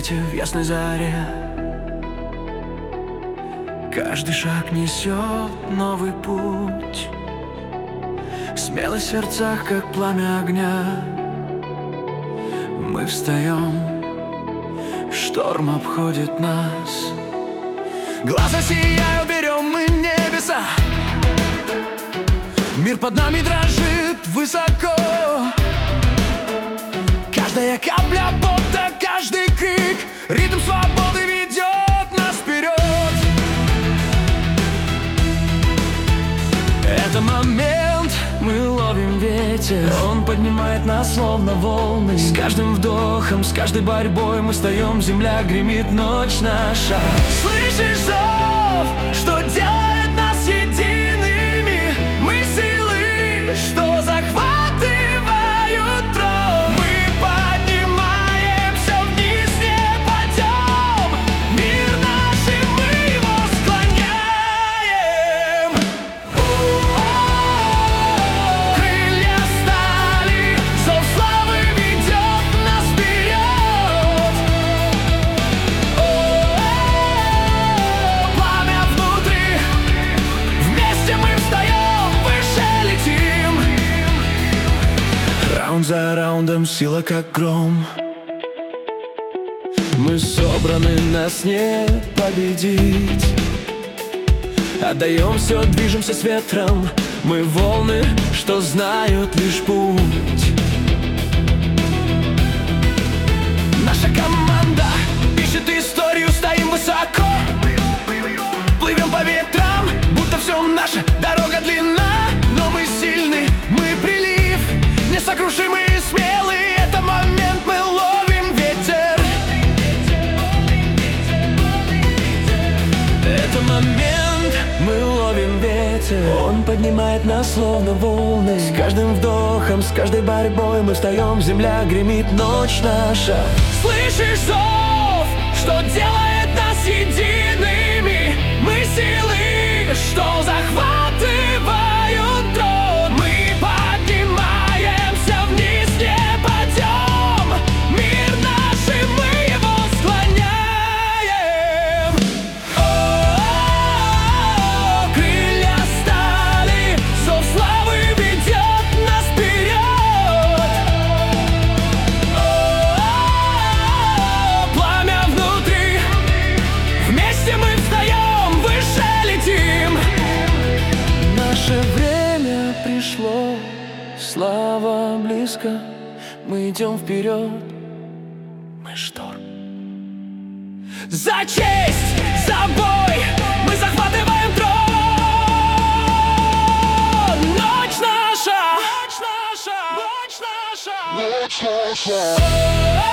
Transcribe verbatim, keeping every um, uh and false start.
свете, в ясной заре. Каждый шаг несет новый путь. Смелость в сердцах, как пламя огня. Мы встаем, шторм обходит нас. Глаза сияют, берем мы небеса. Мир под нами дрожит высоко. Каждая капля пота, каждый крик, ритм свободы ведет нас вперед. Это момент, мы ловим ветер. Он поднимает нас словно волны. С каждым вдохом, с каждой борьбой мы встаем, земля гремит, ночь наша. Слышишь зов, что делает нас едиными? Мы силы, что захватывают трон. Мы поднимаемся вниз, не падем. Мир наш, и мы его склоняем. Крылья стали, зов славы ведет нас вперед. Пламя внутри, вместе мы встаем, выше летим. Раунд за раундом, сила как гром. Мы собраны, нас не победить. Отдаем все, движемся с ветром. Мы волны, что знают лишь путь. Наша команда пишет историю, стоим высоко. Плывем по ветрам, будто все наше, дорога длинна. Но мы сильны, мы прилив, несокрушимые и смелые. Это момент, мы ловим ветер. Это момент, мы ловим ветер. Он поднимает нас словно волны. С каждым вдохом, с каждой борьбой мы встаем, земля гремит, ночь наша. Слышишь зов, что делает нас едиными? Мы силы, что захватывают трон. Мы поднимаемся вниз, не падем. Мир наш, и мы его склоняем. О-о-о, крылья стали, зов славы ведет нас вперед. О-о-о, пламя внутри, вместе мы встаем, выше летим. Наше время пришло, слава близко. Мы идем вперед, мы шторм. За честь, за бой мы захватываем трон. Ночь наша, ночь наша, ночь наша, ночь наша.